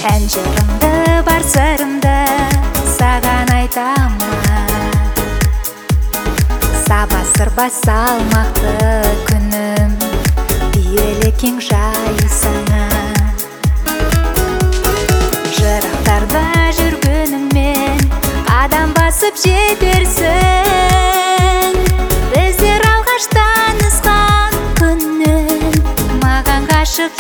ән жырымды бар сырымды саған айтамын. Саба сырба салмақты күнім, пейілі кең жайсаңа. Жырақтарда жүргеніңмен адам басып жетерсің. Біздер алғаш танысқан күннен маған ғашық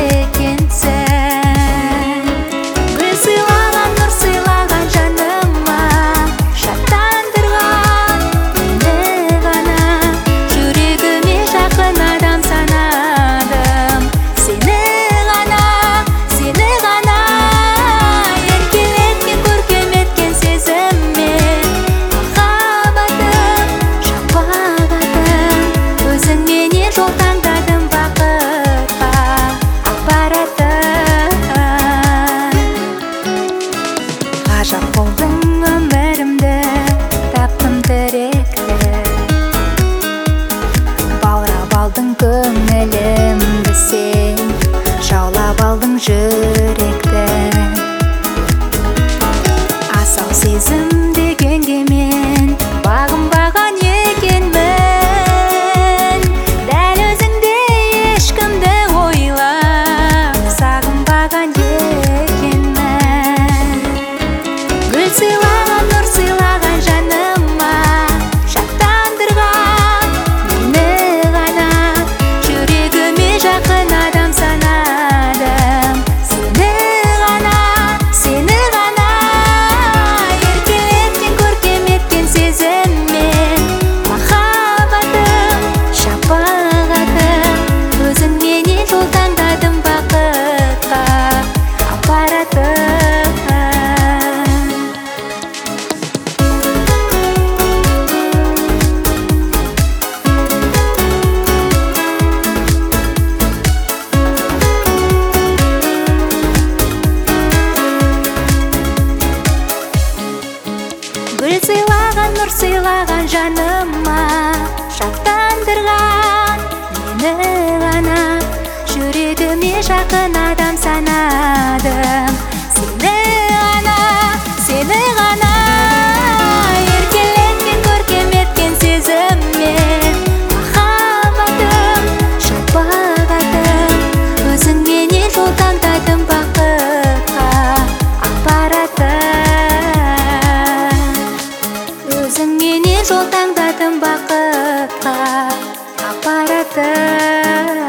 екенсің. Гүл сыйлаған, нұр сыйлаған жаныма, шаттандырған мені ғана. Жүрегіме жақын адам санадым, сені ғана, сені ғана. Еркелеткен, көркем еткен сезіммен махаббатым, шапағатым. Өзіңменен жол таңдадым бақытқа апаратым. Ғажап болдың өмірімді, таптым тіректі. Баурап алдың көңілімді сен, жаулап алдың жүректі. Асау сезім дегенге мен бағынбаған екенмін. Дәл өзіңдей ешкімді ойлап сағынбаған екенмін. Гүл сыйлаған, нұр сыйлаған жаныма, шаттандырған мені ғана. Жүрегіме жақын адам санадым, сені ғана, сені ғана. Еркелеткен, көркем еткен сезіммен махаббатым, шапағатым. Өзіңменен жол таңдадым бақытқа апаратым. Гүл сыйлаған, нұр сыйлаған жаныма, шаттандырған мені ғана. Жүрегіме жақын адам санадым, сені ғана, сені ғана. Еркеленген, көркем еткен сезіммен махаббатым, шапағатым. Өзіңменен жол таңдадым бақытқа апаратым. Өзіңменен жол таңдадым бақытқа апаратым.